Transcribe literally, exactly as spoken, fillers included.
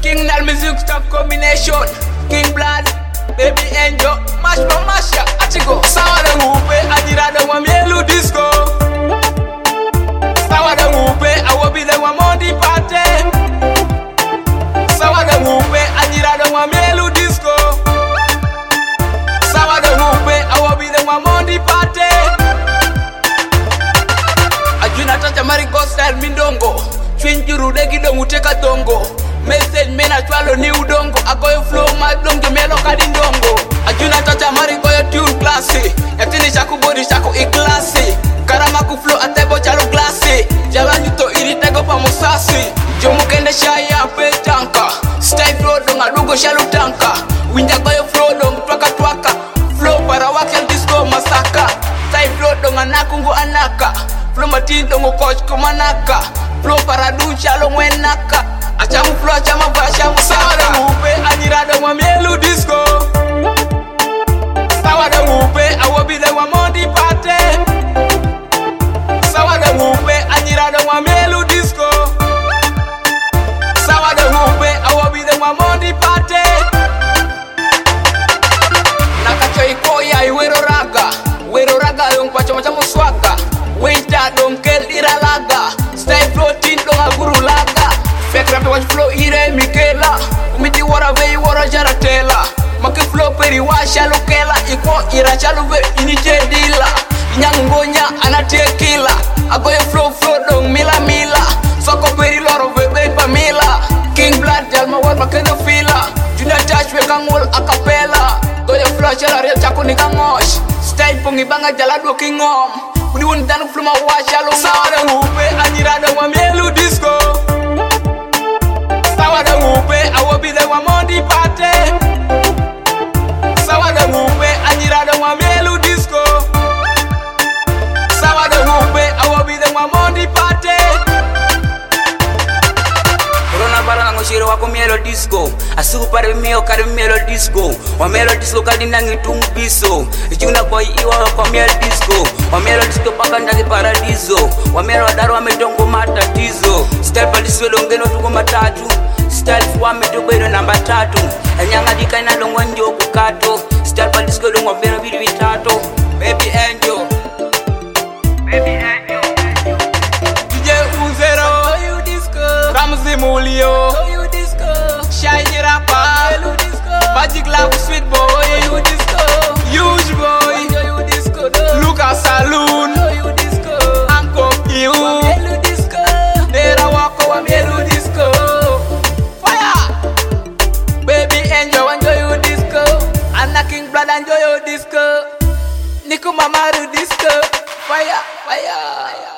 King Nal music stop combination. King Blood, Baby Angel, mash ma masha, achigo. Sawa da ngupe, ajira da wa mielu disco. Sawa da ngupe, awobi da wa mondi party. Sawa da ngupe, ajira da wa mielu disco. Sawa da ngupe, awobi da wa mondi party. Ajuna tata marigo style mindongo. Chwenjuru degi do muteka tongo. Message mena chwalo ni udongo. Akoyo flow madongo melo kadi ndongo. Ajuna tata marigo yo tune classy. Yatini chaku body chaku i-classy. Karama ku flow atebo chalo classy. Jalanyu to iritego pa musasi. Jomu kende shaya pe tanka. Style flow dong adugo shalo tanka. Winja koyo flow dong twaka twaka. Flow para wakel disco masaka. Style flow dong anakungu anaka. Flow matindo ngo coach kumanaka. Flow para ducha lo mwenaka. Achamu flow achama basha musawa da ngupe. Ajira da wa mielu disco. Sawa da ngupe. Awobi da wa mondi party. Sawa da ngupe. Ajira da wa mielu disco. Sawa da ngupe. Awobi da wa mondi party. Nakacho ikoya iwero raga. Wero raga yung pacho machamu swaka. Winter don't kill iralaga. Stay floating don't aguru laga. Fake rap watch flow ire Mikela. Umiti wara vei wara jaratela. Maki flow peri washa lokela. Iko ira chaluve ini jedila. Nyangonya anatekila. Agoye flow flow dong mila mila. Soko peri loro vebe pamila. King Blood jalma wal makeno fila. Junior touch we kangol acapella. Goye flow chala real chako ni kangosh. Stay pungi banga jalado kingom. Uni wun danu fluma washa lo. Sawa da ngupe ajira da wa mielu disco. Sawa da ngupe awobi da wa mondi party. Sawa da ngupe ajira da wa mielu disco. Sawa da ngupe awobi da wa mondi party. Corona bara ngoshiro wako mielo disco. Asuku pare mio kare mielo disco. Wa mielo disco kadi nangi tumbiso. Juna boy iwa wako mielo disco. Wa mielo disco paka ndagi paradiso. Wa mielo wadaro wa medongo matatizo. Style pa disco dongeno tuko matatu. Style fuwa medogwero namba tatu. Enyanga dika ina dongo njo kukato. Style pa disco dongo beno vidu vitato. Baby Angel, Baby Angel, D J Uzero, you disco. Ramzi Mulio, you disco. Shiny rapper, you disco. Magic Love Sweet Boy, you disco. Huge Boy, you disco. Lucas Saloon, you disco. Uncle Q, you disco. Nera Wako, you disco. Fire! Baby Angel, enjoy your disco. Anna King Blood, enjoy your disco. Niku Mamaru disco. Fire, fire.